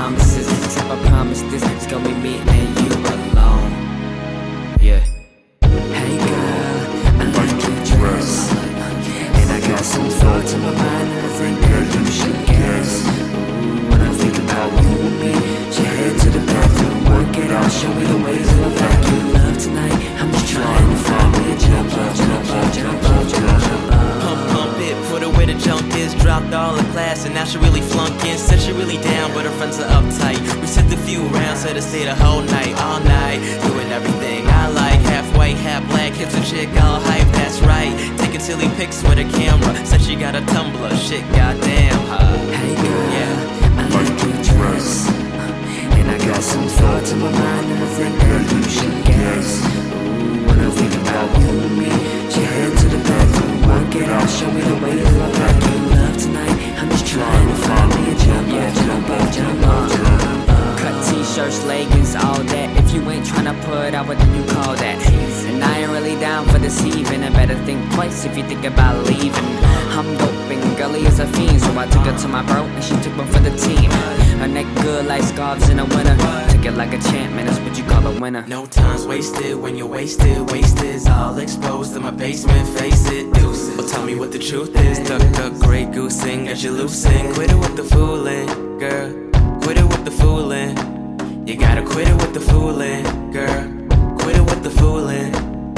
promises, except I promise this, it's gonna be me and you alone. Yeah. Hey girl, I like your dress, and I got some thoughts in my mind that I think that you should guess. Ooh, when I think about you and me, she head to the bathroom, work it out, show me the ways of like you love tonight. I'm just trying to find me a jump up, jump up, jump up, jump up. Pump it, put her where the junk is. Dropped all the class and now she really flunking. Said she really down, but her friends are uptight. We sent a few rounds, said to stay the whole night, all night, doing everything I like. Half white, half black, hips a chick, all hype, that's right. Taking silly pics with a camera. Said she got a Tumblr, shit, goddamn. Hey girl, yeah, I like your dress, and I got some thoughts in my mind that I think that you should guess. Ooh, when I think about you and me, she head to the bathroom, work it out, show me the way you look like you love tonight. I'm just trying to find me a jump up, jump up, jump up, jump up. Cut t-shirts, leggings, all that. If you ain't tryna put out, what do you call that? And I ain't really down for this even. I better think twice if you think about leaving. I'm dope and girly as a fiend, so I took her to my bro and she took one for the team. Her neck good like scarves in the winter. Took it like a champ, man, that's what you call a winner. No time's wasted when you're wasted. Wasted all exposed in my basement. Face it, deuces. Well, tell me what the truth is. Duck, duck, gray goosing as you loosen. Quit it with the fooling, girl. Quit it with the fooling. You gotta quit it with the fooling, girl. Quit it with the fooling.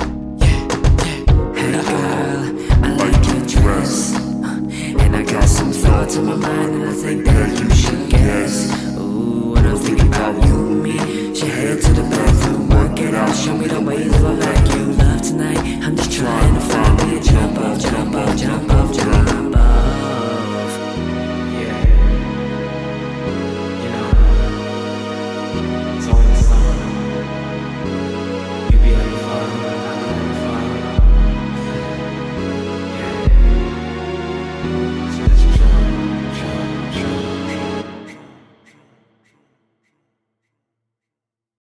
Hey girl, I like your dress, and I got some thoughts in my mind and I think that you should guess. Ooh, when I think about you and me, she head to the bathroom, work it out, show me the way you look like you love tonight. I'm just trying to find me a jump up, jump up, jump up, jump up. Yeah. You know, it's only